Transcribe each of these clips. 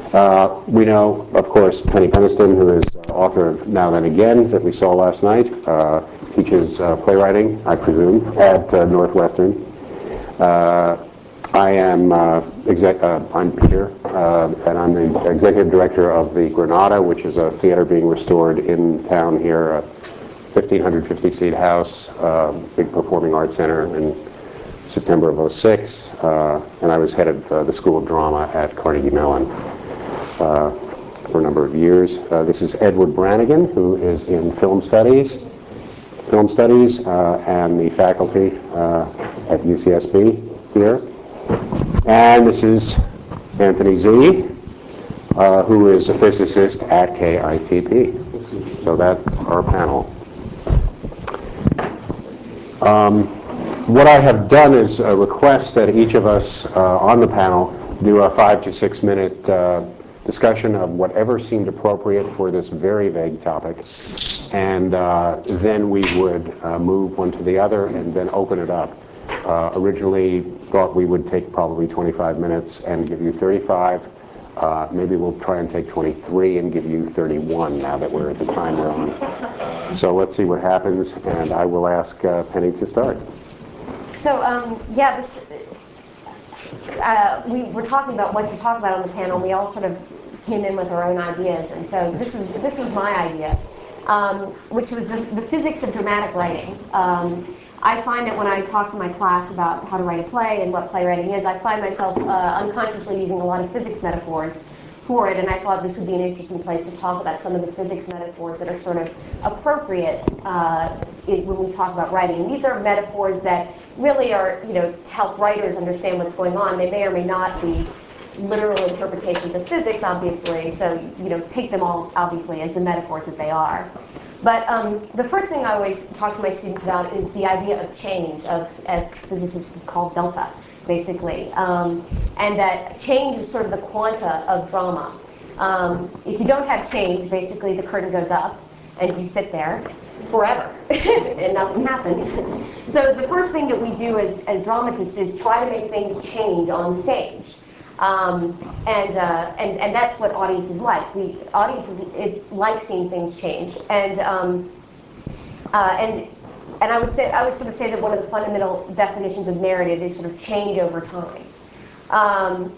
We know, of course, Penny Peniston, who is author of Now Then Again, that we saw last night, teaches playwriting, I presume, at Northwestern. I'm Peter, and I'm the executive director of the Granada, which is a theater being restored in town here, a 1,550-seat house, big performing arts center in September of '06, and I was head of the School of Drama at Carnegie Mellon for a number of years. This is Edward Brannigan, who is in film studies, and the faculty at UCSB here. And this is Anthony Z, who is a physicist at KITP. So that's our panel. What I have done is request that each of us on the panel do a 5 to 6 minute discussion of whatever seemed appropriate for this very vague topic, and then we would move one to the other and then open it up. Originally thought we would take probably 25 minutes and give you 35. Maybe we'll try and take 23 and give you 31 now that we're at the time we're on. So let's see what happens, and I will ask Penny to start. So, we were talking about what to talk about on the panel. We all sort of came in with our own ideas, and so this was my idea, which was the physics of dramatic writing. I find that when I talk to my class about how to write a play and what playwriting is, I find myself unconsciously using a lot of physics metaphors for it, and I thought this would be an interesting place to talk about some of the physics metaphors that are sort of appropriate when we talk about writing. And these are metaphors that really are, to help writers understand what's going on. They may or may not be literal interpretations of physics, obviously, so, take them all, obviously, as the metaphors that they are. But the first thing I always talk to my students about is the idea of change, as physicists call delta, basically. And that change is sort of the quanta of drama. If you don't have change, basically the curtain goes up, and you sit there forever, and nothing happens. So the first thing that we do as dramatists is try to make things change on stage. And that's what audiences like. Audiences like seeing things change, and I would sort of say that one of the fundamental definitions of narrative is sort of change over time.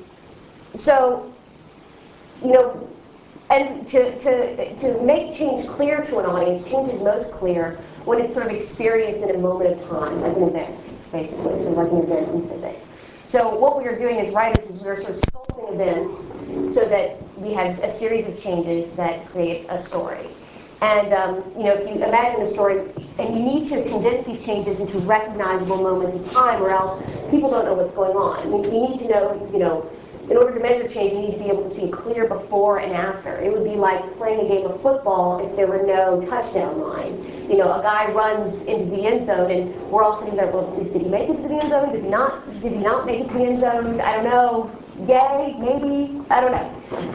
And to make change clear to an audience, change is most clear when it's sort of experienced in a moment of time, like an event, basically, sort of like an event in physics. So what we are doing as writers is we're sort of sculpting events so that we have a series of changes that create a story. And if you imagine a story, and you need to condense these changes into recognizable moments of time, or else people don't know what's going on. I mean, you need to know, in order to measure change, you need to be able to see a clear before and after. It would be like playing a game of football if there were no touchdown line. A guy runs into the end zone, and we're all sitting there, well, did he make it to the end zone? Did he not make it to the end zone? I don't know. Yay, maybe, I don't know.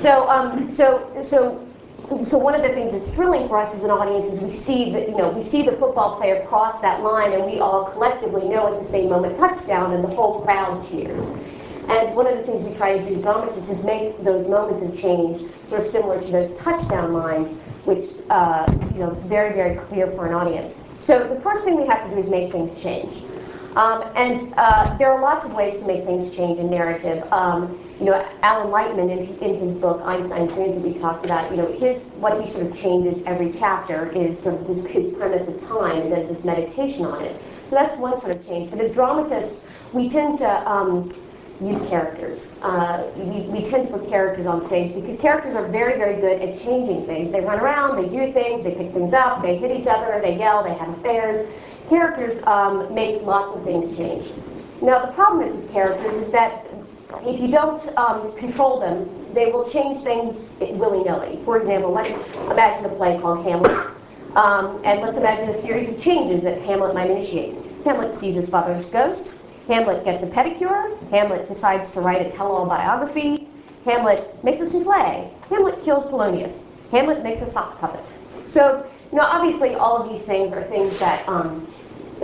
So one of the things that's thrilling for us as an audience is we see the football player cross that line, and we all collectively know at the same moment touchdown, and the whole crowd cheers. And one of the things we try to do as dramatists is make those moments of change sort of similar to those touchdown lines, which very, very clear for an audience. So the first thing we have to do is make things change. There are lots of ways to make things change in narrative. Alan Lightman, in his book Einstein's Dreams, that we talked about, what he sort of changes every chapter is sort of his premise of time, and does this meditation on it. So that's one sort of change. But as dramatists, we tend to use characters. We tend to put characters on stage because characters are very, very good at changing things. They run around, they do things, they pick things up, they hit each other, they yell, they have affairs. Characters make lots of things change. Now, the problem is with characters is that if you don't control them, they will change things willy-nilly. For example, let's imagine a play called Hamlet, and let's imagine a series of changes that Hamlet might initiate. Hamlet sees his father's ghost. Hamlet gets a pedicure. Hamlet decides to write a tell-all biography. Hamlet makes a souffle. Hamlet kills Polonius. Hamlet makes a sock puppet. So, obviously all of these things are things that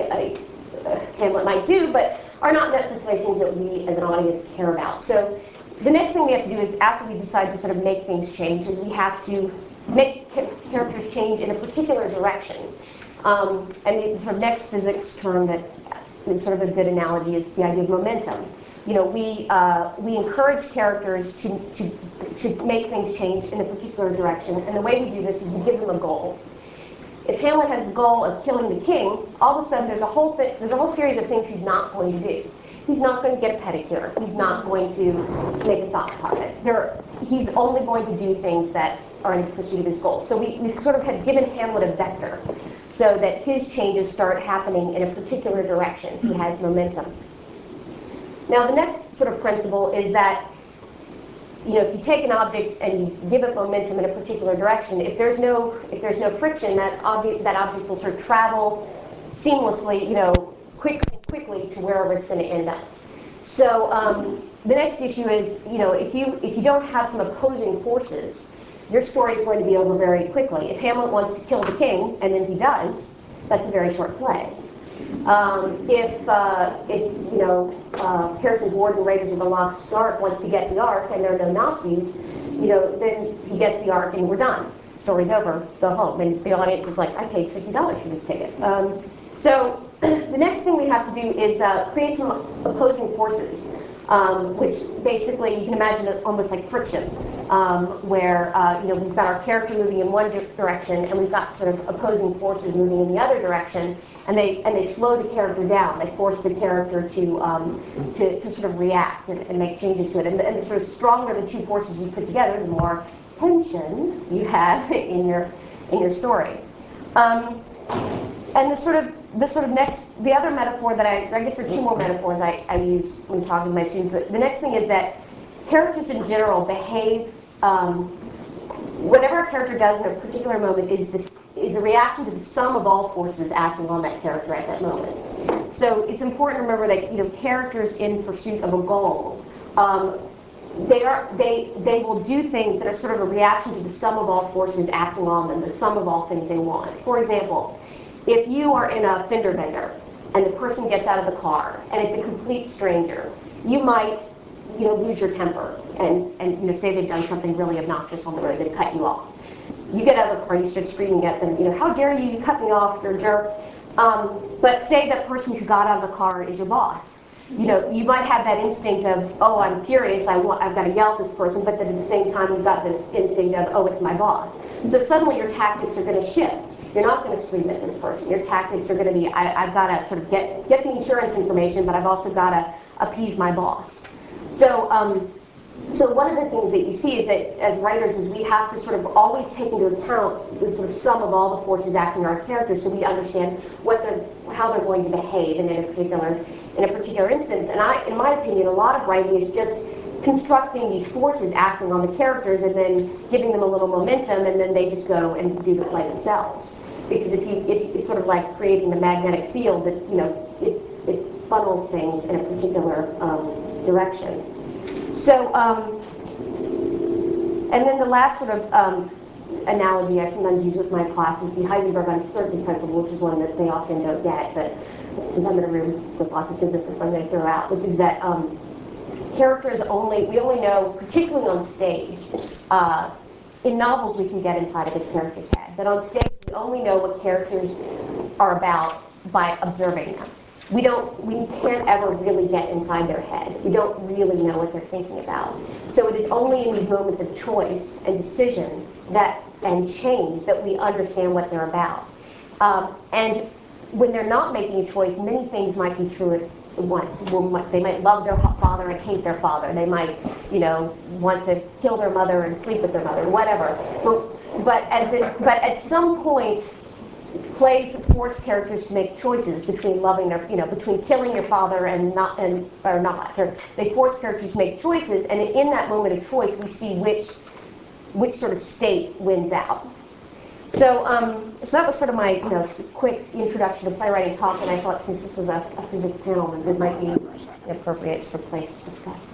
Hamlet might do, but are not necessarily things that we as an audience care about. So the next thing we have to do is, after we decide to sort of make things change, is we have to make characters change in a particular direction. And the sort of next physics term that is sort of a good analogy is the idea of momentum. You know, we encourage characters to make things change in a particular direction, and the way we do this is we give them a goal. If Hamlet has the goal of killing the king, all of a sudden there's a whole series of things he's not going to do. He's not going to get a pedicure. He's not going to make a sock puppet. He's only going to do things that are in pursuit of his goal. So we sort of had given Hamlet a vector so that his changes start happening in a particular direction. He has momentum. Now, the next sort of principle is that, you know, if you take an object and you give it momentum in a particular direction, if there's no friction, that object will sort of travel seamlessly, you know, quickly to wherever it's going to end up. So the next issue is, you know, if you don't have some opposing forces, your story is going to be over very quickly. If Hamlet wants to kill the king, and then he does, that's a very short play. If you know, Harrison Ford in Raiders of the Lost Ark wants to get the Ark and there are no Nazis, you know, then he gets the Ark and we're done. Story's over, go home. And the audience is like, I paid $50 for this ticket. So the next thing we have to do is create some opposing forces, which basically you can imagine it almost like friction, where you know, we've got our character moving in one direction and we've got sort of opposing forces moving in the other direction. And they slow the character down. They force the character to sort of react and make changes to it. And the sort of stronger the two forces you put together, the more tension you have in your story. And the other metaphor that I guess there are two more metaphors I use when talking to my students. The next thing is that characters in general behave. Whatever a character does in a particular moment is a reaction to the sum of all forces acting on that character at that moment. So it's important to remember that, you know, characters in pursuit of a goal, they will do things that are sort of a reaction to the sum of all forces acting on them, the sum of all things they want. For example, if you are in a fender bender and the person gets out of the car and it's a complete stranger, you might, you know, lose your temper and you know, say they've done something really obnoxious on the road, they cut you off. You get out of the car, you start screaming at them, you know, how dare you cut me off, you're a jerk. But say that person who got out of the car is your boss. You know, you might have that instinct of, oh, I'm furious, I've got to yell at this person, but then at the same time you've got this instinct of, oh, it's my boss. So suddenly your tactics are going to shift. You're not going to scream at this person. Your tactics are going to be, I've got to sort of get the insurance information, but I've also got to appease my boss. So one of the things that you see is that as writers is we have to sort of always take into account the sort of sum of all the forces acting on our characters so we understand how they're going to behave in a particular instance. And in my opinion, a lot of writing is just constructing these forces acting on the characters and then giving them a little momentum, and then they just go and do the play themselves. Because if it's sort of like creating the magnetic field that, you know, it funnels things in a particular direction. So, and then the last sort of analogy I sometimes use with my class is the Heisenberg uncertainty principle, which is one that they often don't get, but since I'm in a room with lots of physicists, I'm going to throw out, which is that characters we only know, particularly on stage, in novels we can get inside of a character's head, but on stage we only know what characters are about by observing them. We can't ever really get inside their head. We don't really know what they're thinking about. So it is only in these moments of choice and decision and change that we understand what they're about. And when they're not making a choice, many things might be true at once. They might love their father and hate their father. They might, you know, want to kill their mother and sleep with their mother, whatever. But at some point, plays force characters to make choices between between killing your father and not. Or they force characters to make choices, and in that moment of choice, we see which sort of state wins out. So that was sort of my quick introduction to playwriting talk, and I thought since this was a physics panel, it might be an appropriate sort of place to discuss.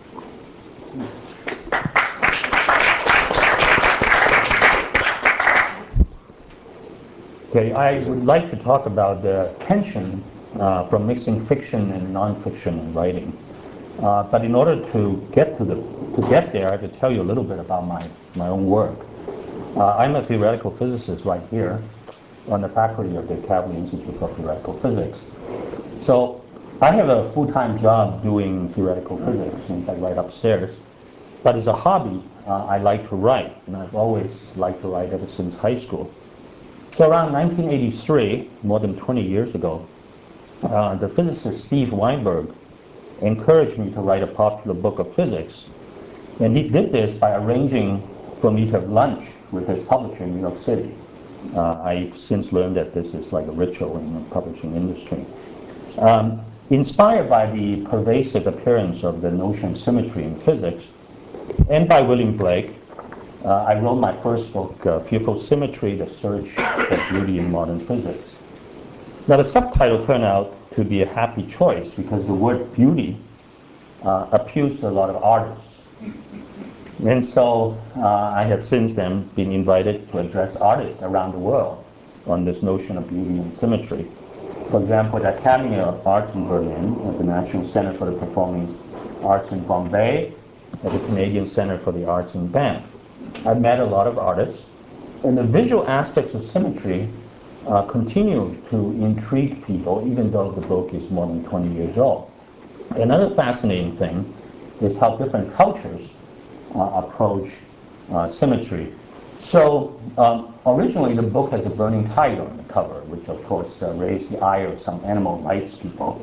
Okay, I would like to talk about the tension from mixing fiction and nonfiction in writing. But in order to get get there, I have to tell you a little bit about my own work. I'm a theoretical physicist right here on the faculty of the Kavli Institute for Theoretical Physics. So I have a full-time job doing theoretical physics, in fact, right upstairs. But as a hobby, I like to write, and I've always liked to write ever since high school. So around 1983, more than 20 years ago, the physicist Steve Weinberg encouraged me to write a popular book of physics. And he did this by arranging for me to have lunch with his publisher in New York City. I've since learned that this is like a ritual in the publishing industry. Inspired by the pervasive appearance of the notion of symmetry in physics, and by William Blake, I wrote my first book, Fearful Symmetry, The Search for Beauty in Modern Physics. Now the subtitle turned out to be a happy choice because the word beauty appeals to a lot of artists. And so I have since then been invited to address artists around the world on this notion of beauty and symmetry. For example, the Academy of Arts in Berlin, at the National Center for the Performing Arts in Bombay, at the Canadian Center for the Arts in Banff. I've met a lot of artists, and the visual aspects of symmetry continue to intrigue people, even though the book is more than 20 years old. Another fascinating thing is how different cultures approach symmetry. So originally the book has a burning tiger on the cover, which of course raised the ire of some animal rights people.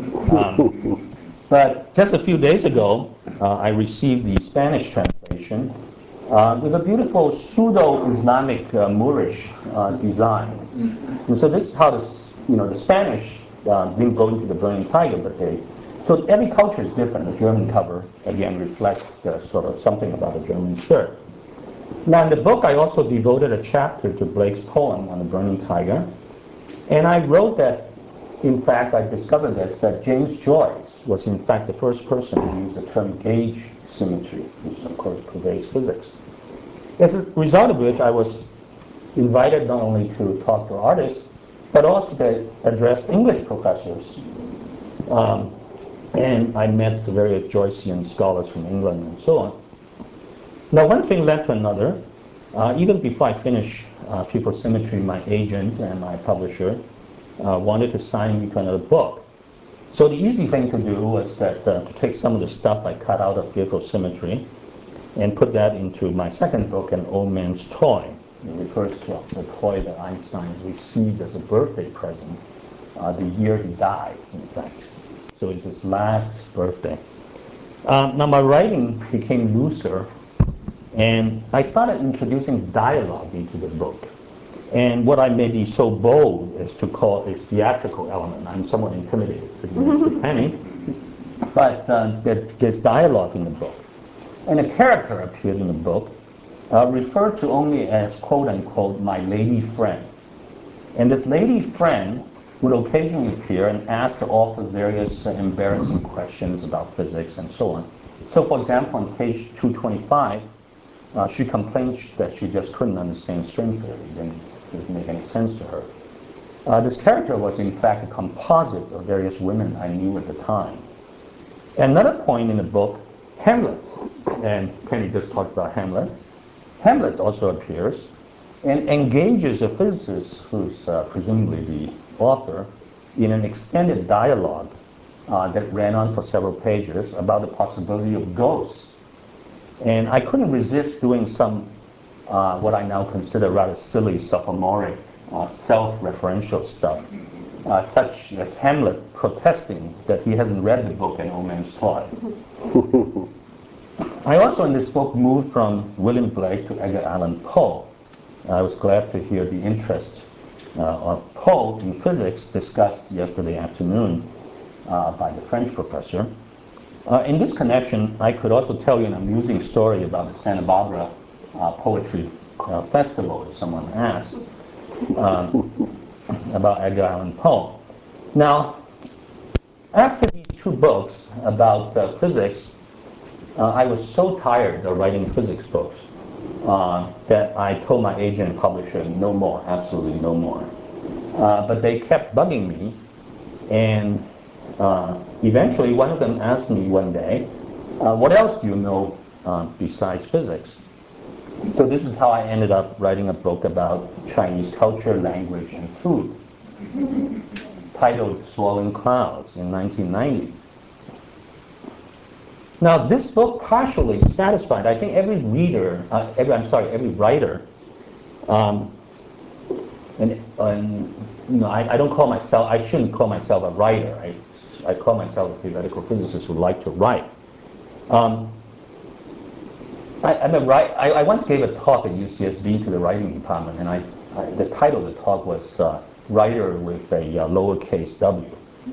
But just a few days ago, I received the Spanish translation with a beautiful pseudo-Islamic Moorish design. And so this is how the Spanish didn't go into the burning tiger, but so every culture is different. The German cover, again, reflects sort of something about the German spirit. Now in the book, I also devoted a chapter to Blake's poem on the burning tiger. And I wrote that, in fact, I discovered this, that James Joyce was in fact the first person to use the term gauge symmetry, which of course pervades physics. As a result of which, I was invited not only to talk to artists, but also to address English professors. And I met the various Joycean scholars from England and so on. Now, one thing led to another. Even before I finished Fearful Symmetry, my agent and my publisher wanted to sign me to another book. So the easy thing to do was to take some of the stuff I cut out of Fearful Symmetry and put that into my second book, An Old Man's Toy. It refers to the toy that Einstein received as a birthday present the year he died, in fact. So it's his last birthday. Now my writing became looser, and I started introducing dialogue into the book. And what I may be so bold as to call a theatrical element. I'm somewhat intimidated sitting next to Penny. But there's dialogue in the book. And a character appeared in the book referred to only as, quote unquote, my lady friend. And this lady friend would occasionally appear and ask the author various embarrassing questions about physics and so on. So for example, on page 225, she complains that she just couldn't understand string theory. It didn't make any sense to her. This character was in fact a composite of various women I knew at the time. Another point in the book, Hamlet, and Penny just talked about Hamlet. Hamlet also appears and engages a physicist who's presumably the author in an extended dialogue that ran on for several pages about the possibility of ghosts. And I couldn't resist doing some what I now consider rather silly, sophomoric, self-referential stuff, such as Hamlet protesting that he hasn't read the book An Old Man's Toy. I also in this book moved from William Blake to Edgar Allan Poe. I was glad to hear the interest of Poe in physics discussed yesterday afternoon by the French professor. In this connection, I could also tell you an amusing story about the Santa Barbara Poetry Festival, if someone asks, about Edgar Allan Poe. Now, after these two books about physics, I was so tired of writing physics books that I told my agent and publisher, no more, absolutely no more. But they kept bugging me, and eventually one of them asked me one day, What else do you know besides physics? So this is how I ended up writing a book about Chinese culture, language, and food, titled Swirling Clouds in 1990. Now, this book partially satisfied, I think every reader, every writer, I don't call myself, I shouldn't call myself a writer. I call myself a theoretical physicist who like to write. I once gave a talk at UCSB to the writing department, and the title of the talk was Writer with a lowercase w.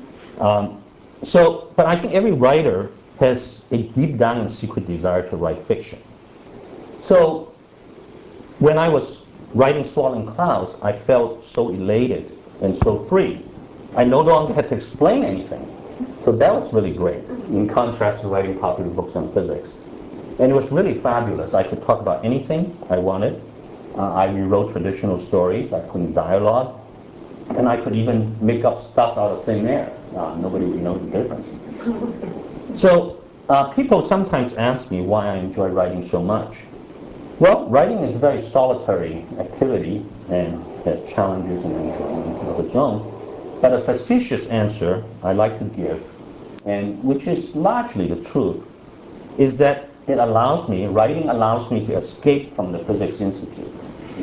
But I think every writer has a deep down and secret desire to write fiction. So when I was writing Swirling Clouds, I felt so elated and so free. I no longer had to explain anything. So that was really great, in contrast to writing popular books on physics. And it was really fabulous. I could talk about anything I wanted. I rewrote traditional stories. I put in dialogue. And I could even make up stuff out of thin air. Nobody would know the difference. So people sometimes ask me why I enjoy writing so much. Well, writing is a very solitary activity and has challenges and enjoyment of its own. But a facetious answer I like to give, and which is largely the truth, is that writing allows me to escape from the Physics Institute.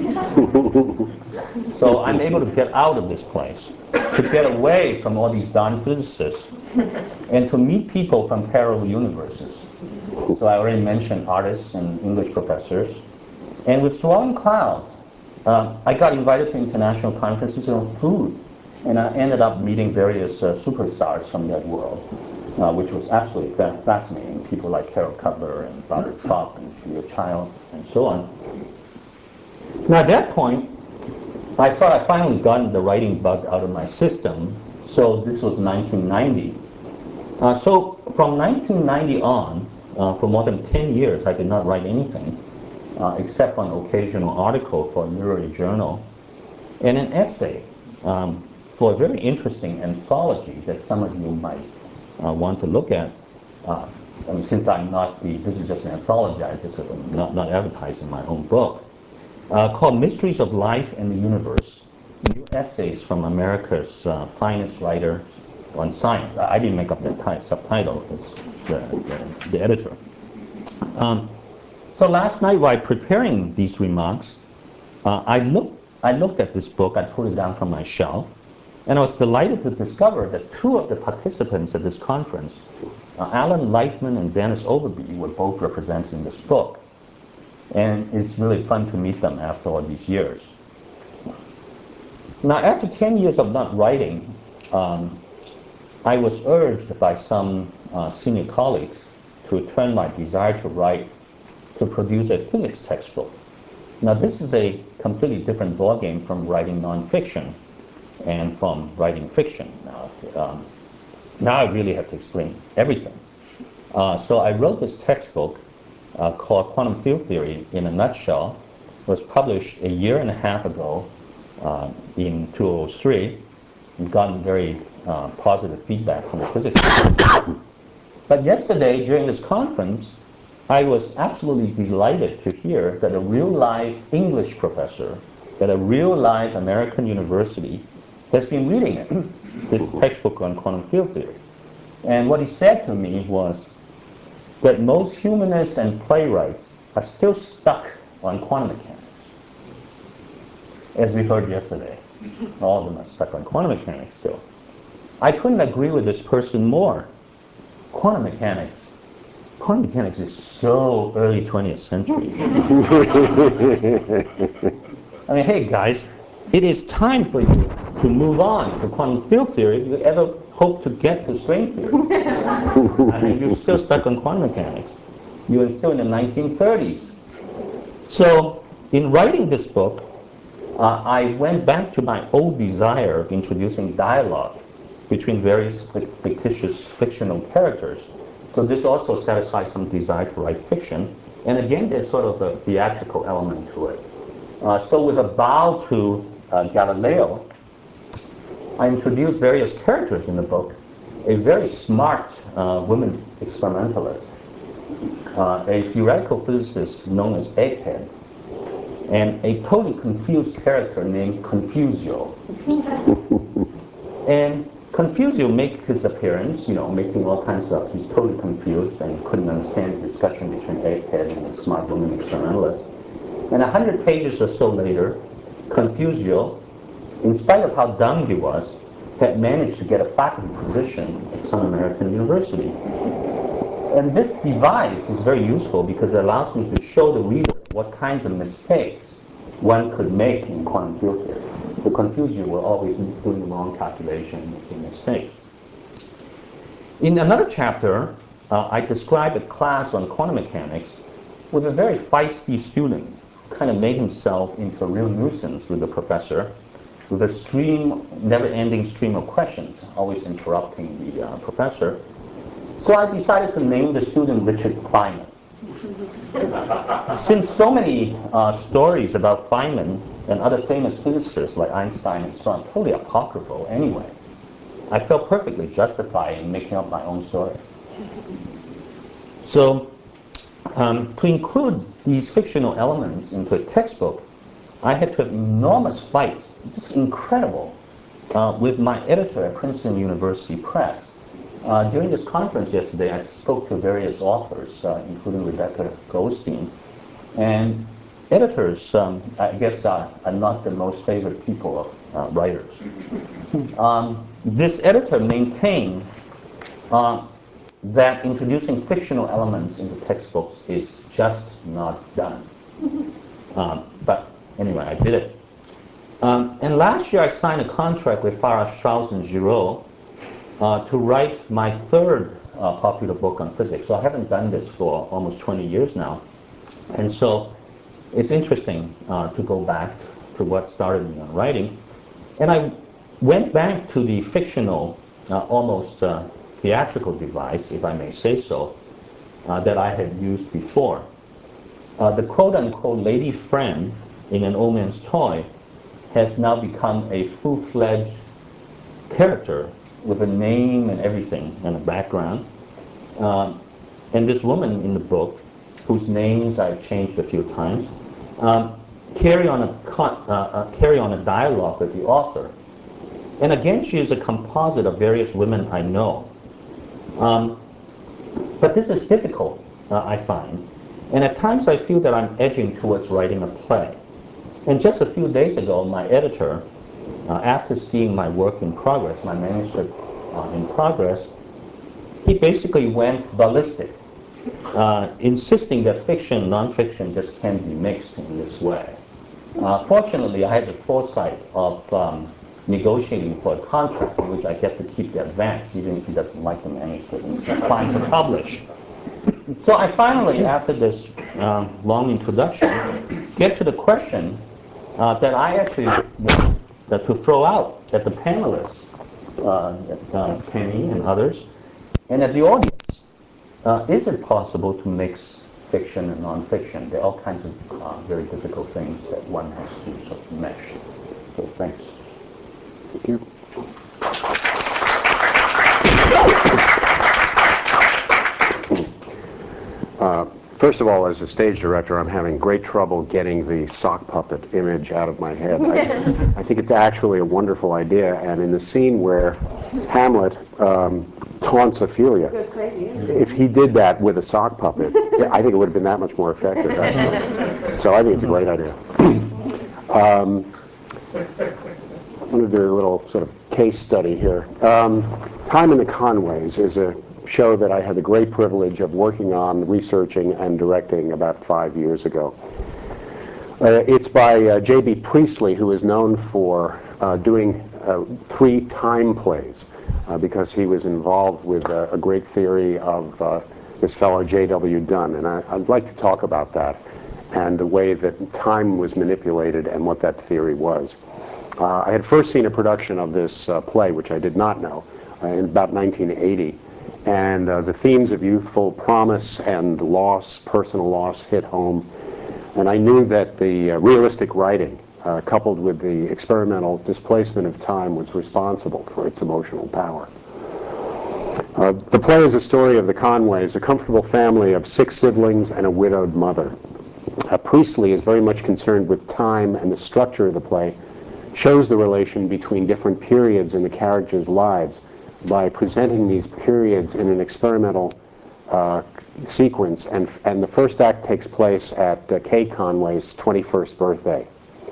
So I'm able to get out of this place, to get away from all these darn physicists, and to meet people from parallel universes. So I already mentioned artists and English professors. And with Swirling Clouds, I got invited to international conferences on food, and I ended up meeting various superstars from that world, which was absolutely fascinating. People like Carol Cutler and Robert Tropp and Julia Child and so on. Now at that point, I thought I finally gotten the writing bug out of my system. So this was 1990. So from 1990 on, for more than 10 years, I did not write anything, except an occasional article for a literary journal, and an essay for a very interesting anthology that some of you might want to look at. Since this is just an anthology, I just not advertising my own book, called Mysteries of Life and the Universe, new essays from America's finest writer on science. I didn't make up that subtitle, it's the editor. So last night while preparing these remarks, I looked at this book, I put it down from my shelf, and I was delighted to discover that two of the participants at this conference, Alan Lightman and Dennis Overby, were both represented in this book. And it's really fun to meet them after all these years. Now, after 10 years of not writing, I was urged by some senior colleagues to turn my desire to write to produce a physics textbook. Now, this is a completely different ballgame from writing nonfiction and from writing fiction. Now I really have to explain everything. So I wrote this textbook called Quantum Field Theory in a Nutshell. It was published a year and a half ago in 2003. We've gotten very positive feedback from the physics community. But yesterday, during this conference, I was absolutely delighted to hear that a real live English professor at a real live American university has been reading it, this textbook on quantum field theory. And what he said to me was that most humanists and playwrights are still stuck on quantum mechanics. As we heard yesterday, all of them are stuck on quantum mechanics still. I couldn't agree with this person more. Quantum mechanics is so early 20th century. I mean, hey guys, it is time for you to move on to quantum field theory if you ever hope to get to string theory. I mean, you're still stuck on quantum mechanics. You're still in the 1930s. So, in writing this book, I went back to my old desire of introducing dialogue between various fictitious fictional characters. So this also satisfies some desire to write fiction. And again, there's sort of a theatrical element to it. So with a bow to Galileo, I introduced various characters in the book. A very smart woman experimentalist a theoretical physicist known as Egghead, and a totally confused character named Confusio. And Confusio makes his appearance, making all kinds of, he's totally confused and couldn't understand the discussion between Egghead and the smart woman experimentalist. And 100 pages or so later, Confusio, in spite of how dumb he was, had managed to get a faculty position at some American university. And this device is very useful because it allows me to show the reader what kinds of mistakes one could make in quantum field theory. To confuse you, we're always doing wrong calculations, making mistakes. In another chapter, I describe a class on quantum mechanics with a very feisty student who kind of made himself into a real nuisance with the professor, with a never-ending stream of questions, always interrupting the professor. So I decided to name the student Richard Feynman. Since so many stories about Feynman and other famous physicists like Einstein and so on, totally apocryphal anyway, I felt perfectly justified in making up my own story. So to include these fictional elements into a textbook, I had to have enormous fights, just incredible, with my editor at Princeton University Press. During this conference yesterday, I spoke to various authors, including Rebecca Goldstein. And editors, I guess, are not the most favorite people of writers. This editor maintained that introducing fictional elements into textbooks is just not done. But anyway, I did it. And last year, I signed a contract with Farrar, Straus, and Giroux to write my third popular book on physics. So I haven't done this for almost 20 years now. And so it's interesting to go back to what started me on writing. And I went back to the fictional, almost theatrical device, if I may say so, that I had used before. The quote-unquote lady friend in An Old Man's Toy has now become a full-fledged character with a name and everything and a background. And this woman in the book, whose names I've changed a few times, carry on a dialogue with the author. And again, she is a composite of various women I know. But this is difficult, I find. And at times I feel that I'm edging towards writing a play. And just a few days ago, my editor, after seeing my work in progress, my manuscript in progress, he basically went ballistic, insisting that fiction and nonfiction just can't be mixed in this way. Fortunately, I had the foresight of negotiating for a contract in which I get to keep the advance, even if he doesn't like the manuscript and he's trying to publish. So I finally, after this long introduction, get to the question that I actually want to throw out at the panelists, Penny and others, and at the audience. Is it possible to mix fiction and nonfiction? There are all kinds of very difficult things that one has to sort of mesh. So thanks. Thank you. First of all, as a stage director, I'm having great trouble getting the sock puppet image out of my head. I think it's actually a wonderful idea, and in the scene where Hamlet taunts Ophelia, if he did that with a sock puppet, I think it would have been that much more effective, actually. So I think it's a great idea. I'm going to do a little sort of case study here. Time in the Conways is a show that I had the great privilege of working on, researching, and directing about 5 years ago. It's by J.B. Priestley, who is known for doing 3 time plays because he was involved with a great theory of this fellow J.W. Dunn. And I'd like to talk about that and the way that time was manipulated and what that theory was. I had first seen a production of this play, which I did not know, in about 1980. And the themes of youthful promise and loss, personal loss, hit home. And I knew that the realistic writing, coupled with the experimental displacement of time, was responsible for its emotional power. The play is a story of the Conways, a comfortable family of 6 siblings and a widowed mother. Priestley is very much concerned with time, and the structure of the play shows the relation between different periods in the characters' lives by presenting these periods in an experimental sequence, and the first act takes place at Kay Conway's 21st birthday.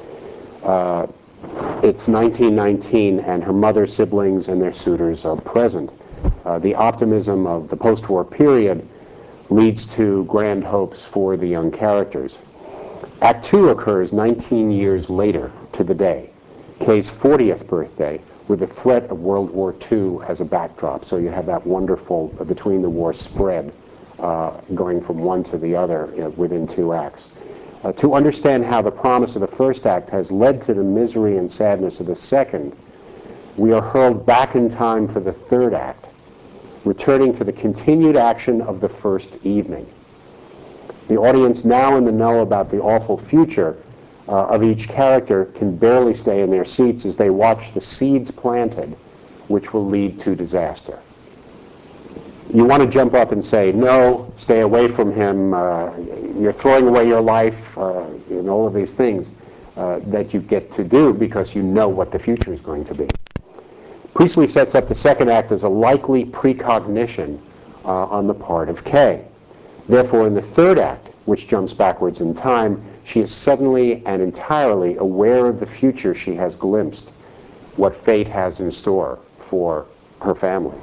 It's 1919, and her mother's siblings and their suitors are present. The optimism of the post-war period leads to grand hopes for the young characters. Act 2 occurs 19 years later to the day, Kay's 40th birthday, with the threat of World War II as a backdrop. So you have that wonderful between the war spread going from one to the other within 2 acts. To understand how the promise of the first act has led to the misery and sadness of the second, we are hurled back in time for the third act, returning to the continued action of the first evening. The audience, now in the know about the awful future of each character, can barely stay in their seats as they watch the seeds planted which will lead to disaster. You want to jump up and say, no, stay away from him, you're throwing away your life, and all of these things that you get to do because you know what the future is going to be. Priestley sets up the second act as a likely precognition on the part of Kay. Therefore, in the third act, which jumps backwards in time, she is suddenly and entirely aware of the future she has glimpsed, what fate has in store for her family.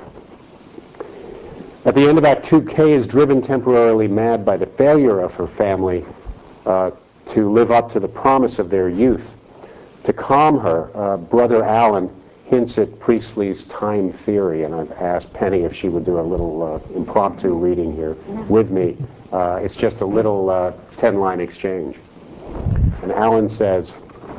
At the end of Act 2, Kay is driven temporarily mad by the failure of her family to live up to the promise of their youth. To calm her, Brother Alan hints at Priestley's time theory, and I've asked Penny if she would do a little impromptu reading here with me. It's just a little 10-line exchange. And Alan says,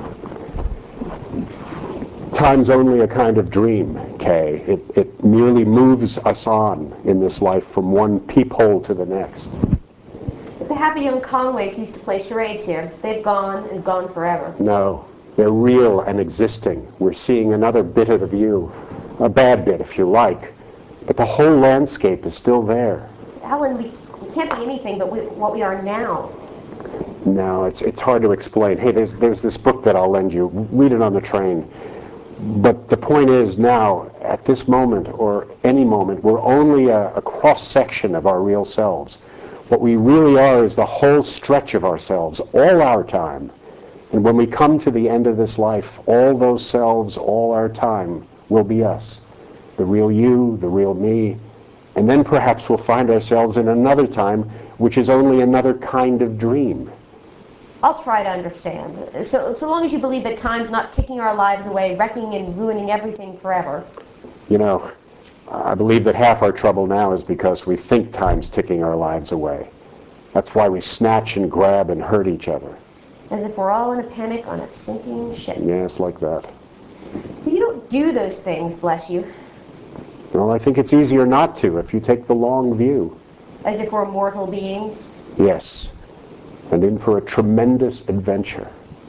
time's only a kind of dream, Kay. It merely moves us on in this life from one peephole to the next. The happy young Conways used to play charades here. They've gone and gone forever. No. They're real and existing. We're seeing another bit of the view, a bad bit if you like, but the whole landscape is still there. Alan, we can't be anything but what we are now. No, it's hard to explain. Hey, there's this book that I'll lend you. Read it on the train. But the point is now, at this moment or any moment, we're only a cross-section of our real selves. What we really are is the whole stretch of ourselves, all our time. And when we come to the end of this life, all those selves, all our time, will be us. The real you, the real me. And then perhaps we'll find ourselves in another time, which is only another kind of dream. I'll try to understand. So long as you believe that time's not ticking our lives away, wrecking and ruining everything forever. You know, I believe that half our trouble now is because we think time's ticking our lives away. That's why we snatch and grab and hurt each other. As if we're all in a panic on a sinking ship. Yes, like that. But you don't do those things, bless you. Well, I think it's easier not to if you take the long view. As if we're mortal beings. Yes, and in for a tremendous adventure.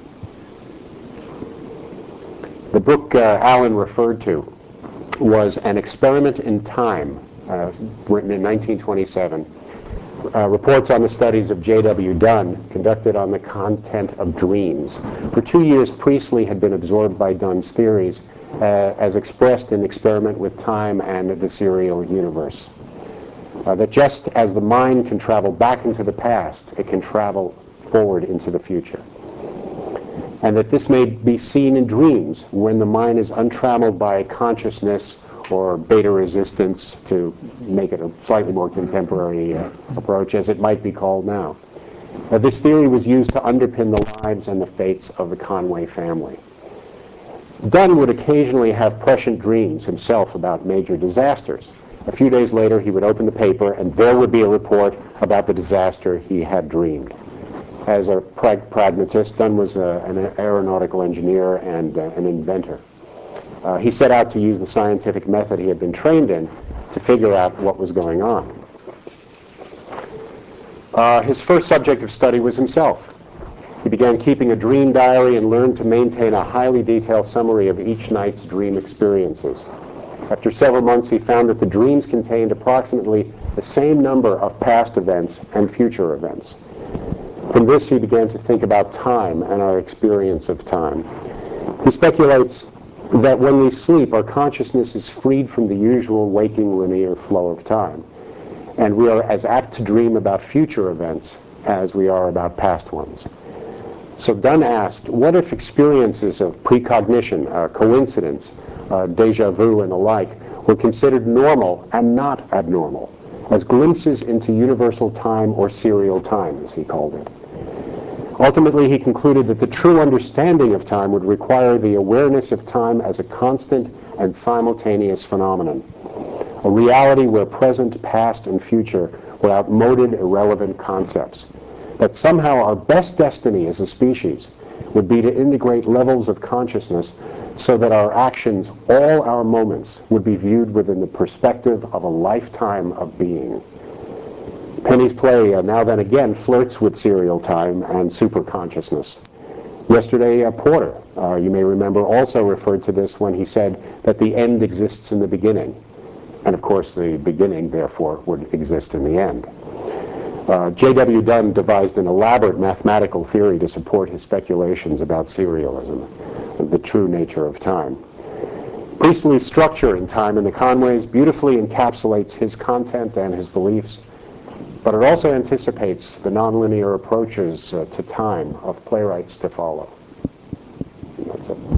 The book Alan referred to was An Experiment in Time, written in 1927. Reports on the studies of J.W. Dunn, conducted on the content of dreams. For 2 years, Priestley had been absorbed by Dunn's theories as expressed in Experiment with Time and the Serial Universe. That just as the mind can travel back into the past, it can travel forward into the future. And that this may be seen in dreams when the mind is untrammeled by consciousness or beta resistance, to make it a slightly more contemporary approach, as it might be called now. This theory was used to underpin the lives and the fates of the Conway family. Dunn would occasionally have prescient dreams himself about major disasters. A few days later, he would open the paper, and there would be a report about the disaster he had dreamed. As a pragmatist, Dunn was an aeronautical engineer and an inventor. He set out to use the scientific method he had been trained in to figure out what was going on. His first subject of study was himself. He began keeping a dream diary and learned to maintain a highly detailed summary of each night's dream experiences. After several months, he found that the dreams contained approximately the same number of past events and future events. From this, he began to think about time and our experience of time. He speculates that when we sleep, our consciousness is freed from the usual waking linear flow of time, and we are as apt to dream about future events as we are about past ones. So Dunn asked, what if experiences of precognition, coincidence, deja vu, and the like were considered normal and not abnormal, as glimpses into universal time, or serial time, as he called it? Ultimately, he concluded that the true understanding of time would require the awareness of time as a constant and simultaneous phenomenon, a reality where present, past, and future were outmoded, irrelevant concepts. That somehow our best destiny as a species would be to integrate levels of consciousness so that our actions, all our moments, would be viewed within the perspective of a lifetime of being. Penny's play, Now Then Again, flirts with serial time and superconsciousness. Yesterday, Porter, you may remember, also referred to this when he said that the end exists in the beginning. And of course, the beginning, therefore, would exist in the end. J.W. Dunn devised an elaborate mathematical theory to support his speculations about serialism, the true nature of time. Priestley's structure in Time and the Conways beautifully encapsulates his content and his beliefs, but it also anticipates the nonlinear approaches to time of playwrights to follow. And that's it.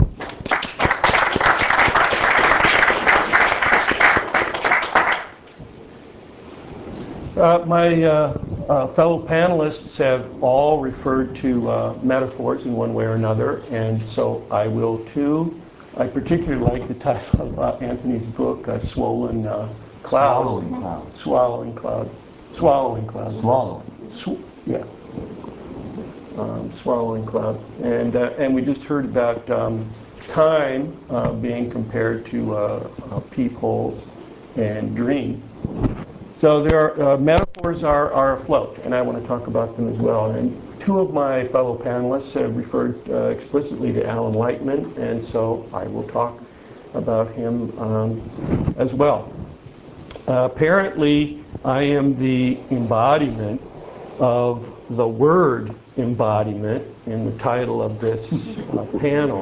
My fellow panelists have all referred to metaphors in one way or another, and so I will too. I particularly like the title of Anthony's book, Swollen Clouds. Swallowing clouds. Swallowing clouds. Swallowing. Yeah. Swallowing clouds. And we just heard about time being compared to peepholes and dream. So there are metaphors are afloat, and I want to talk about them as well. And two of my fellow panelists have referred explicitly to Alan Lightman, and so I will talk about him as well. Apparently, I am the embodiment of the word embodiment in the title of this panel.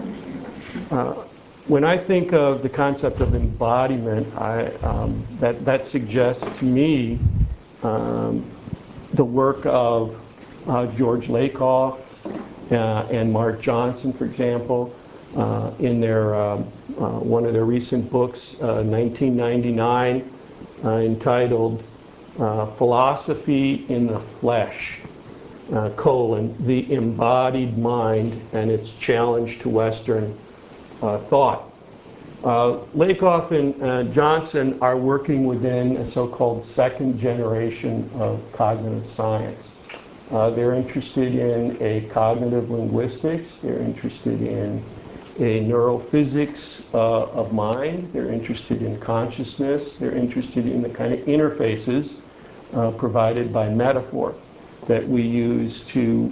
When I think of the concept of embodiment, that suggests to me the work of George Lakoff and Mark Johnson, for example, in their one of their recent books, 1999, entitled Philosophy in the Flesh, the Embodied Mind and Its Challenge to Western Thought. Lakoff and Johnson are working within a so-called second generation of cognitive science. They're interested in a cognitive linguistics, they're interested in a neurophysics of mind, they're interested in consciousness, they're interested in the kind of interfaces provided by metaphor that we use to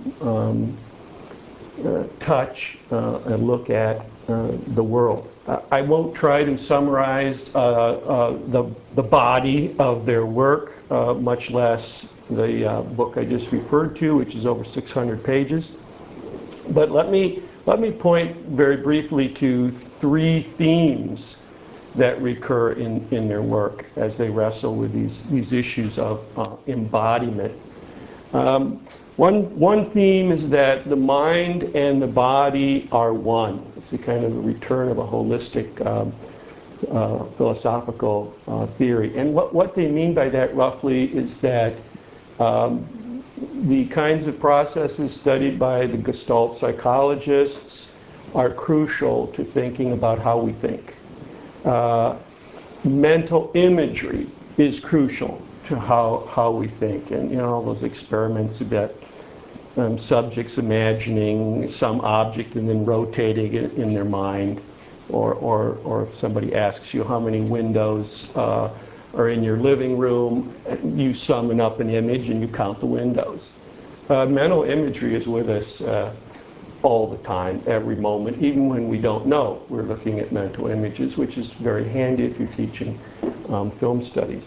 touch and look at the world. I won't try to summarize the body of their work, much less the book I just referred to, which is over 600 pages. But let me point very briefly to three themes that recur in their work as they wrestle with these issues of embodiment. One theme is that the mind and the body are one. It's a kind of a return of a holistic philosophical theory. And what they mean by that roughly is that the kinds of processes studied by the Gestalt psychologists are crucial to thinking about how we think. Mental imagery is crucial to how we think. And all those experiments about subjects imagining some object and then rotating it in their mind, or if somebody asks you how many windows are in your living room, you summon up an image and you count the windows. Mental imagery is with us all the time, every moment, even when we don't know we're looking at mental images, which is very handy if you're teaching film studies.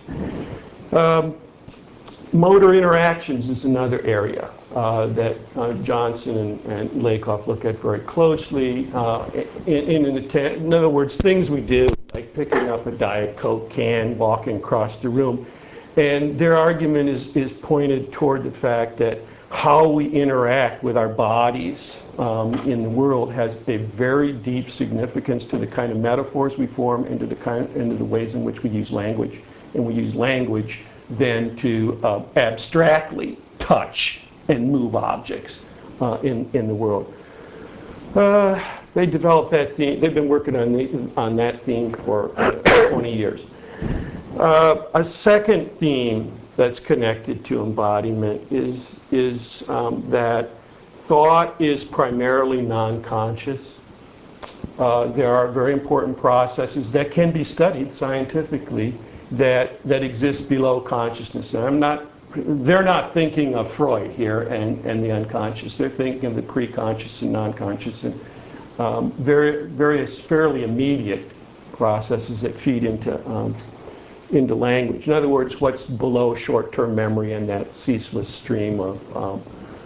Motor interactions is another area that Johnson and Lakoff look at very closely. In other words, things we do, like picking up a Diet Coke can, walking across the room. And their argument is pointed toward the fact that how we interact with our bodies in the world has a very deep significance to the kind of metaphors we form and to the ways in which we use language. And we use language then to abstractly touch and move objects in the world. They developed that theme. They've been working on that theme for 20 years. A second theme that's connected to embodiment is that thought is primarily non-conscious. There are very important processes that can be studied scientifically that exist below consciousness. And they're not thinking of Freud here and the unconscious. They're thinking of the pre-conscious and non-conscious and various fairly immediate processes that feed into language. In other words, what's below short-term memory and that ceaseless stream of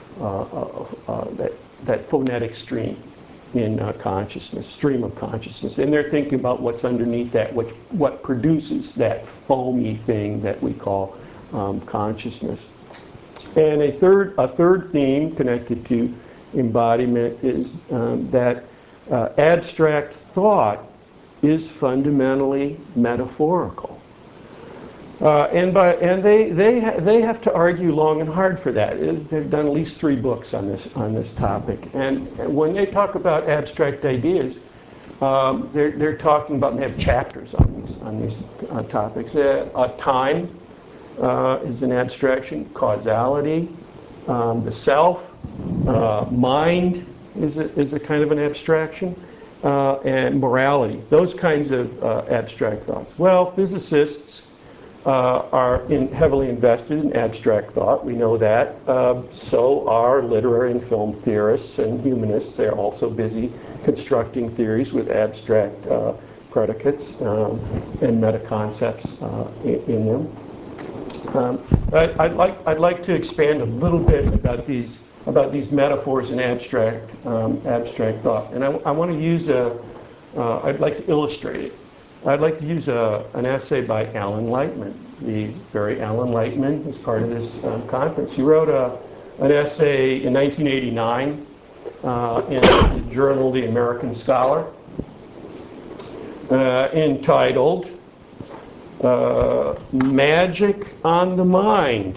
that phonetic stream in consciousness, stream of consciousness. And they're thinking about what's underneath that, what produces that foamy thing that we call consciousness. And a third theme connected to embodiment is that abstract thought is fundamentally metaphorical. And they have to argue long and hard for that. They've done at least 3 books on this topic. And when they talk about abstract ideas, they're talking about, and they have chapters on these topics. Time is an abstraction. Causality, the self, mind is a kind of an abstraction, and morality. Those kinds of abstract thoughts. Well, physicists are heavily invested in abstract thought. We know that. So are literary and film theorists and humanists. They're also busy constructing theories with abstract predicates and meta-concepts in them. I'd like to expand a little bit about these metaphors and abstract thought. And I want to use I'd like to illustrate it. I'd like to use an essay by Alan Lightman, the very Alan Lightman, who's part of this conference. He wrote an essay in 1989 in the journal The American Scholar entitled Magic on the Mind,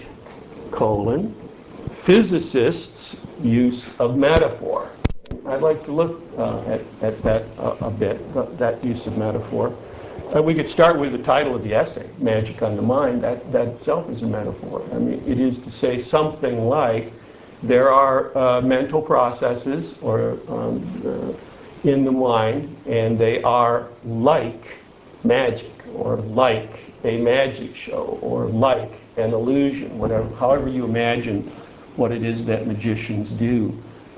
physicists' use of metaphor. I'd like to look at that a bit, that use of metaphor. We could start with the title of the essay, Magic on the Mind. That itself is a metaphor. I mean, it is to say something like there are mental processes or in the mind, and they are like magic, or like a magic show, or like an illusion, whatever, however you imagine what it is that magicians do.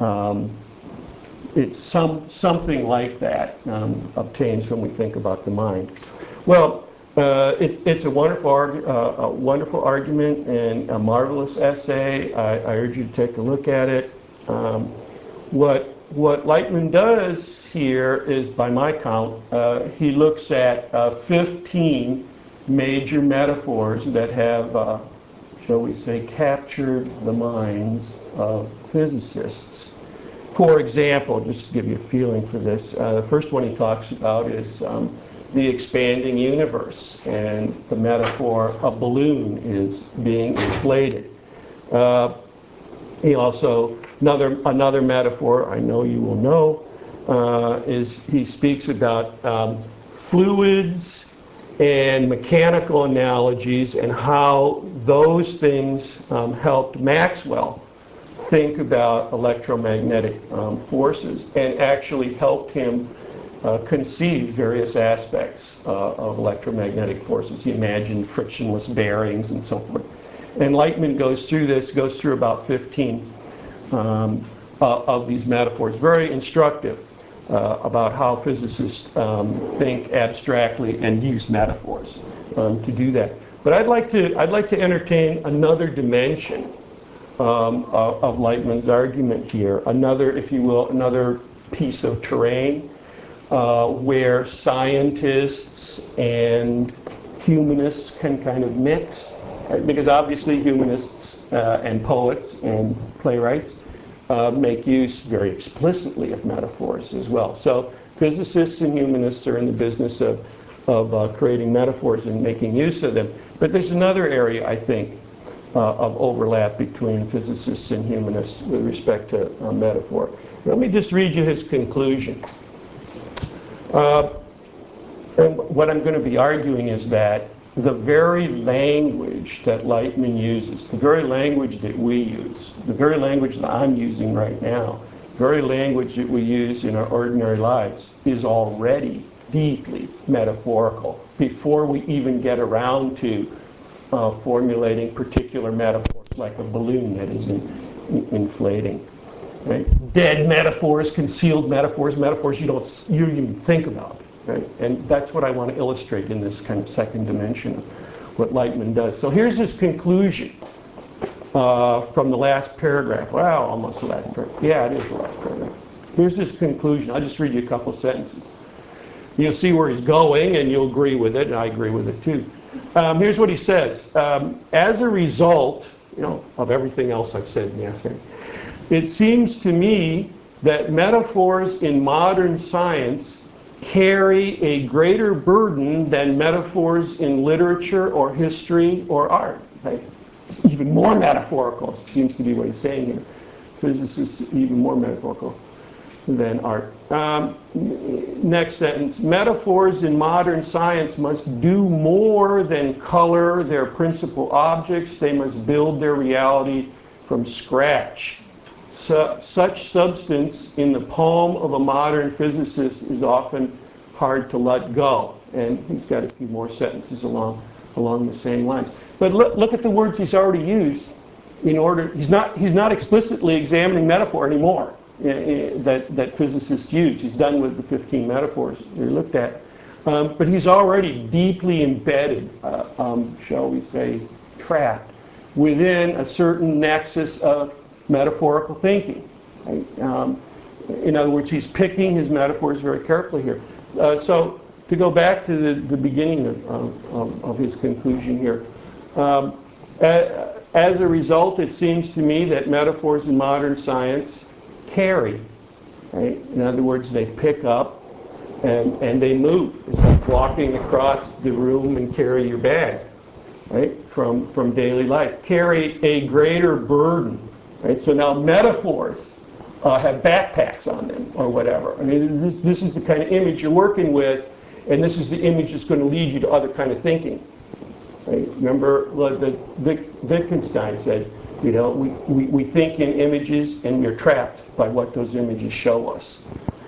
It's something like that obtains when we think about the mind. Well, it's a wonderful argument and a marvelous essay. I urge you to take a look at it. What Lightman does here is, by my count, he looks at 15 major metaphors that have, shall we say, captured the minds of physicists. For example, just to give you a feeling for this, the first one he talks about is the expanding universe, and the metaphor, a balloon is being inflated. He also, another metaphor I know you will know, is he speaks about fluids and mechanical analogies and how those things helped Maxwell think about electromagnetic forces and actually helped him conceive various aspects of electromagnetic forces. He imagined frictionless bearings and so forth. And Lightman goes through about 15 of these metaphors. Very instructive about how physicists think abstractly and use metaphors to do that. But I'd like to entertain another dimension of Lightman's argument here. Another, if you will, another piece of terrain where scientists and humanists can kind of mix, right? Because obviously humanists and poets and playwrights make use very explicitly of metaphors as well. So physicists and humanists are in the business of creating metaphors and making use of them. But there's another area, I think, of overlap between physicists and humanists with respect to metaphor. Let me just read you his conclusion. And what I'm going to be arguing is that the very language that Lightman uses, the very language that we use, the very language that I'm using right now, the very language that we use in our ordinary lives is already deeply metaphorical before we even get around to formulating particular metaphors like a balloon that is inflating. Right? Dead metaphors, concealed metaphors, metaphors you even think about. Right? And that's what I want to illustrate in this kind of second dimension of what Lightman does. So here's his conclusion from the last paragraph. Well, almost the last paragraph. Yeah, it is the last paragraph. Here's his conclusion. I'll just read you a couple sentences. You'll see where he's going, and you'll agree with it, and I agree with it too. Here's what he says. As a result, of everything else I've said in the essay, it seems to me that metaphors in modern science carry a greater burden than metaphors in literature or history or art. Right? It's even more metaphorical, seems to be what he's saying here. Physicists even more metaphorical than art. Next sentence. Metaphors in modern science must do more than color their principal objects. They must build their reality from scratch. Such substance in the palm of a modern physicist is often hard to let go. And he's got a few more sentences along the same lines. But look at the words he's already used in order. He's not explicitly examining metaphor anymore that physicists use. He's done with the 15 metaphors we looked at. But he's already deeply embedded, shall we say, trapped within a certain nexus of metaphorical thinking. Right? In other words, he's picking his metaphors very carefully here. So to go back to the beginning of his conclusion here, as a result, it seems to me that metaphors in modern science carry. Right? In other words, they pick up and they move. It's like walking across the room and carry your bag, right? From daily life. Carry a greater burden. Right? So now metaphors have backpacks on them or whatever. I mean, this is the kind of image you're working with, and this is the image that's going to lead you to other kind of thinking. Right? Remember what Wittgenstein said, we think in images and we're trapped by what those images show us.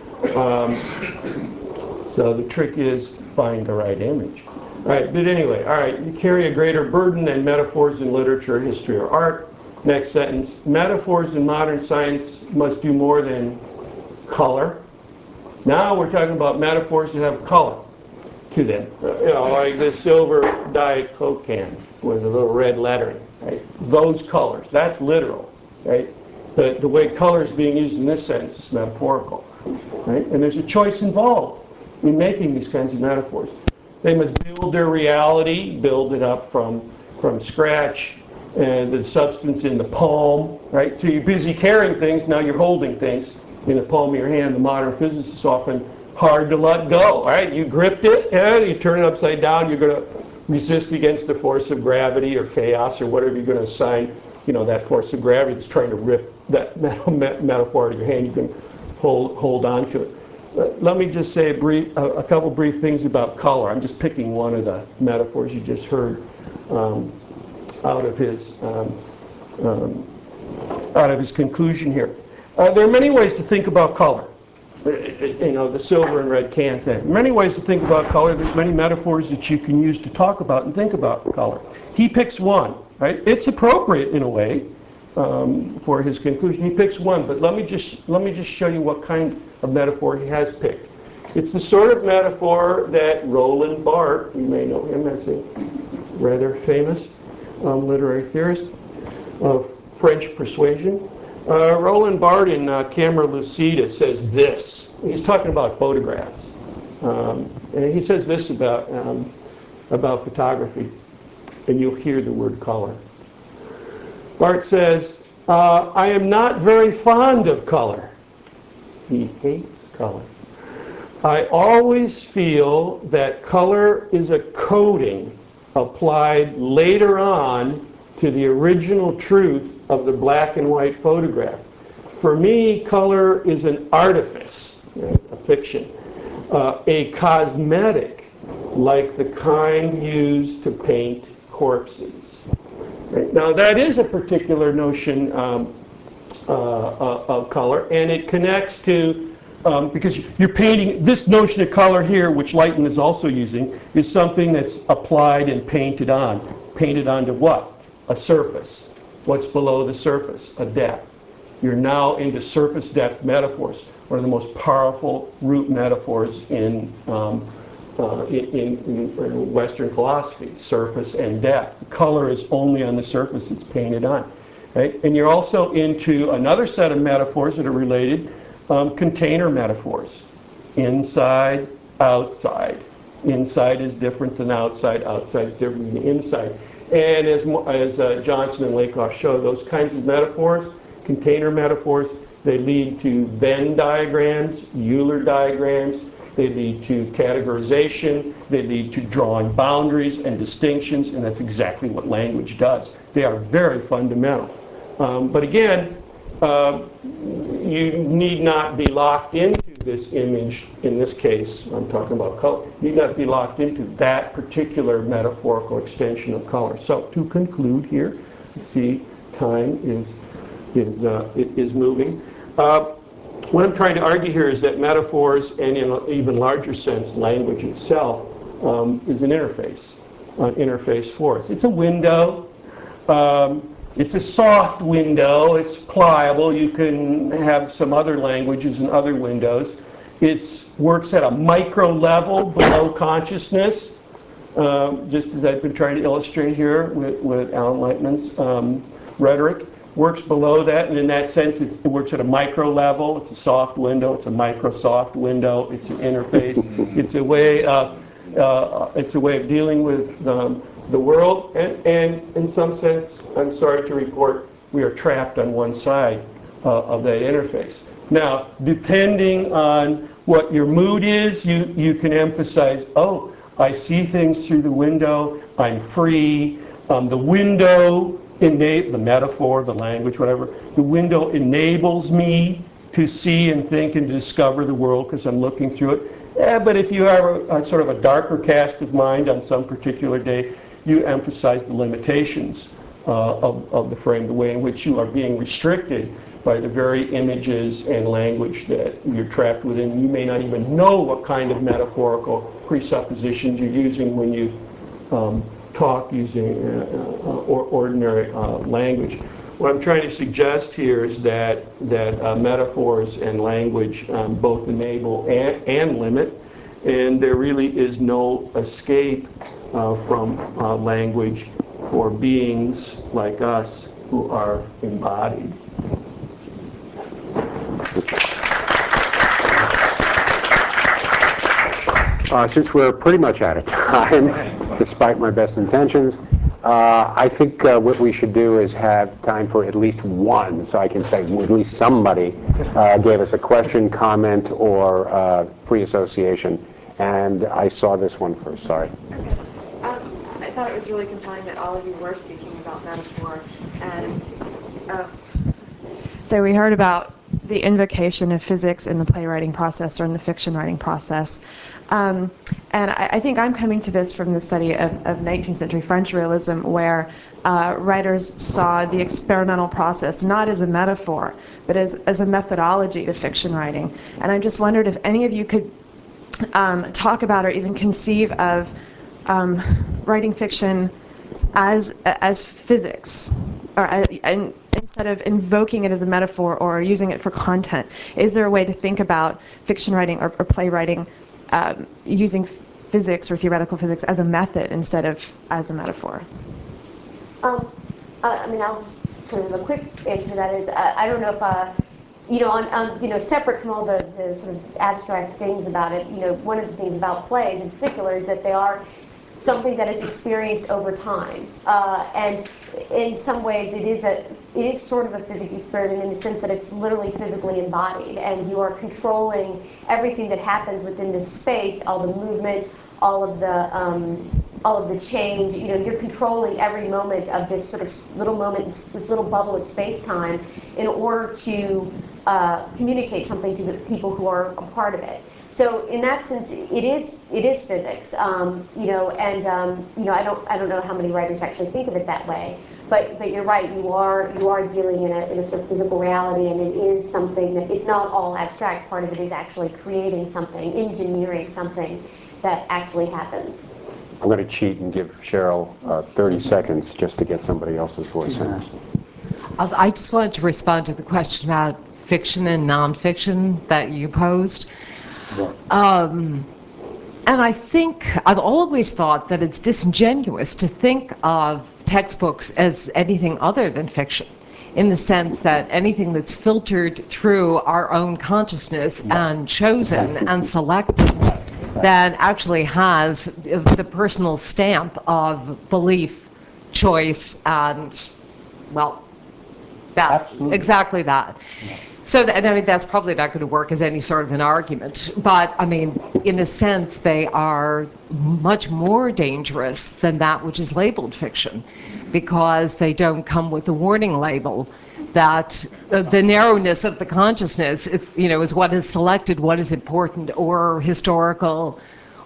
So the trick is find the right image. All right, but anyway, all right, you carry a greater burden than metaphors in literature, history, or art. Next sentence, metaphors in modern science must do more than color. Now we're talking about metaphors that have color to them. Like this silver Diet Coke can with a little red lettering. Right? Those colors, that's literal. Right? The way color is being used in this sentence is metaphorical. Right? And there's a choice involved in making these kinds of metaphors. They must build their reality, build it up from scratch, and the substance in the palm, right? So you're busy carrying things, now you're holding things in the palm of your hand. The modern physicist is often hard to let go, all right? You gripped it, and you turn it upside down, you're going to resist against the force of gravity or chaos or whatever you're going to assign, that force of gravity that's trying to rip that metaphor out of your hand. You can hold on to it. Let me just say a couple brief things about color. I'm just picking one of the metaphors you just heard out of his conclusion here. There are many ways to think about color. The silver and red can thing. Many ways to think about color. There's many metaphors that you can use to talk about and think about color. He picks one, right? It's appropriate in a way for his conclusion. He picks one, but let me just show you what kind of metaphor he has picked. It's the sort of metaphor that Roland Barthes, you may know him as a rather famous literary theorist of French persuasion. Roland Barthes in Camera Lucida says this. He's talking about photographs. And he says this about photography, and you'll hear the word color. Barthes says, I am not very fond of color. He hates color. I always feel that color is a coating applied later on to the original truth of the black and white photograph. For me, color is an artifice, a fiction, a cosmetic, like the kind used to paint corpses. Right? Now, that is a particular notion of color, and it connects to because you're painting, this notion of color here, which Leighton is also using, is something that's applied and painted on. Painted onto what? A surface. What's below the surface? A depth. You're now into surface depth metaphors, one of the most powerful root metaphors in Western philosophy, surface and depth. Color is only on the surface it's painted on. Right? And you're also into another set of metaphors that are related, container metaphors. Inside, outside. Inside is different than outside. Outside is different than inside. And as Johnson and Lakoff show, those kinds of metaphors, container metaphors, they lead to Venn diagrams, Euler diagrams. They lead to categorization. They lead to drawing boundaries and distinctions, and that's exactly what language does. They are very fundamental. But again, you need not be locked into this image, in this case, I'm talking about color, you need not be locked into that particular metaphorical extension of color. So to conclude here, see time is moving. What I'm trying to argue here is that metaphors, and in an even larger sense, language itself, is an interface for us. It's a window. It's a soft window. It's pliable. You can have some other languages and other windows. It works at a micro level below consciousness, just as I've been trying to illustrate here with Alan Lightman's rhetoric. Works below that, and in that sense, it works at a micro level. It's a soft window. It's a Microsoft window. It's an interface. It's a way of dealing with the world, and in some sense, I'm sorry to report, we are trapped on one side of that interface. Now, depending on what your mood is, you can emphasize, oh, I see things through the window, I'm free, the window, the metaphor, the language, whatever, the window enables me to see and think and discover the world because I'm looking through it. Yeah, but if you have a sort of a darker cast of mind on some particular day, you emphasize the limitations of the frame, the way in which you are being restricted by the very images and language that you're trapped within. You may not even know what kind of metaphorical presuppositions you're using when you talk using ordinary language. What I'm trying to suggest here is that metaphors and language both enable and limit, and there really is no escape from language for beings like us who are embodied. Since we're pretty much out of time, despite my best intentions, I think what we should do is have time for at least one, so I can say at least somebody gave us a question, comment, or free association. And I saw this one first, sorry. Okay. I thought it was really compelling that all of you were speaking about metaphor. And so we heard about the invocation of physics in the playwriting process or in the fiction writing process. And I think I'm coming to this from the study of 19th century French realism, where writers saw the experimental process not as a metaphor, but as a methodology to fiction writing. And I just wondered if any of you could talk about or even conceive of writing fiction as physics, and instead of invoking it as a metaphor or using it for content, is there a way to think about fiction writing or playwriting using physics or theoretical physics as a method instead of as a metaphor? I mean, I'll just sort of a quick answer to that is I don't know if you know, you know, separate from all the sort of abstract things about it, you know, one of the things about plays in particular is that they are something that is experienced over time, and in some ways it is sort of a physics experiment in the sense that it's literally physically embodied, and you are controlling everything that happens within this space, all the movement, all of the change. You know, you're controlling every moment of this sort of little moment, this little bubble of space-time, in order to communicate something to the people who are a part of it. So in that sense, it is physics. You know, and you know, I don't know how many writers actually think of it that way. But you're right. You are dealing in a sort of physical reality, and it is something that it's not all abstract. Part of it is actually creating something, engineering something that actually happens. I'm going to cheat and give Cheryl 30 seconds just to get somebody else's voice in. I just wanted to respond to the question about fiction and nonfiction that you posed. And I think I've always thought that it's disingenuous to think of textbooks as anything other than fiction, in the sense that anything that's filtered through our own consciousness and chosen and selected that actually has the personal stamp of belief, choice, and, well, that. Absolutely. Exactly that. Yeah. So, and I mean, that's probably not going to work as any sort of an argument. But, I mean, in a sense, they are much more dangerous than that which is labeled fiction, because they don't come with a warning label that the narrowness of the consciousness, you know, is what is selected, what is important or historical,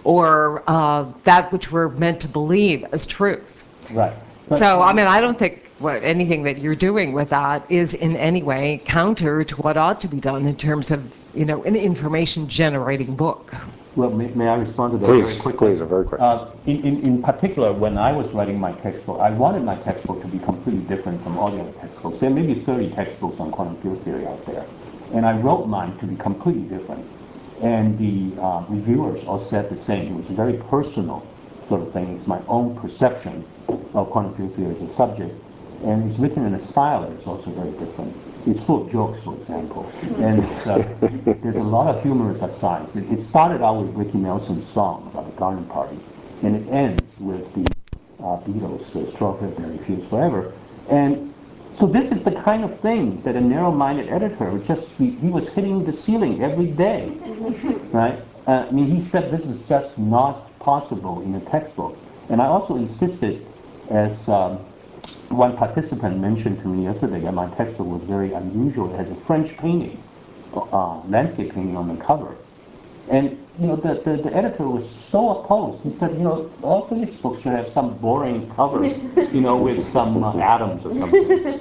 or that which we're meant to believe as truth. Right. So, I mean, I don't think anything that you're doing with that is in any way counter to what ought to be done in terms of, you know, an information-generating book. Well, may I respond to that very quickly? Please, very quick. In particular, when I was writing my textbook, I wanted my textbook to be completely different from all the other textbooks. There may be 30 textbooks on quantum field theory out there, and I wrote mine to be completely different. And the reviewers all said the same. It was a very personal sort of thing. It's my own perception of quantum field theory as a subject. And it's written in a style that's also very different. It's full of jokes, for example. And there's a lot of humorous asides. It started out with Ricky Nelson's song about the garden party, and it ends with the Beatles' Strawberry Fields Forever. And so this is the kind of thing that a narrow-minded editor would just, he was hitting the ceiling every day, right? I mean, he said this is just not possible in a textbook. And I also insisted, as one participant mentioned to me yesterday, that my textbook was very unusual. It has a French painting, landscape painting on the cover. And, you know, the editor was so opposed. He said, you know, all physics books should have some boring cover, you know, with some atoms or something.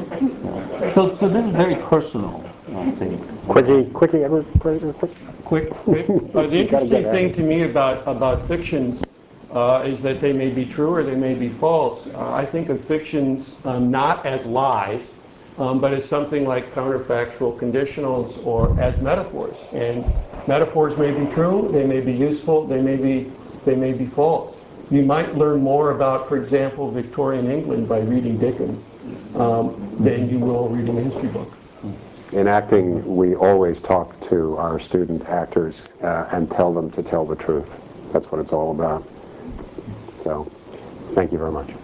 So this is very personal thing. Quickie, Edward, quick. The interesting thing to me about fictions is that they may be true or they may be false. I think of fictions not as lies, but as something like counterfactual conditionals or as metaphors. And metaphors may be true, they may be useful, they may be false. You might learn more about, for example, Victorian England by reading Dickens than you will reading a history book. In acting, we always talk to our student actors and tell them to tell the truth. That's what it's all about. So, thank you very much.